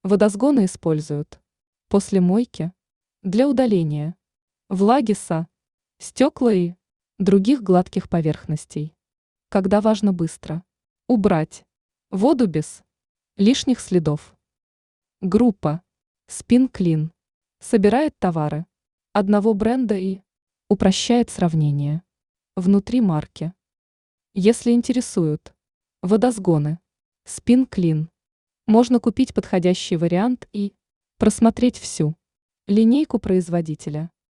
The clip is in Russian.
Водосгоны используют после мойки, для удаления влаги со стекла и других гладких поверхностей, когда важно быстро убрать воду без лишних следов. Группа Spin Clean собирает товары одного бренда и упрощает сравнение внутри марки. Если интересуют водосгоны Spin Clean, можно купить подходящий вариант и просмотреть всю линейку производителя.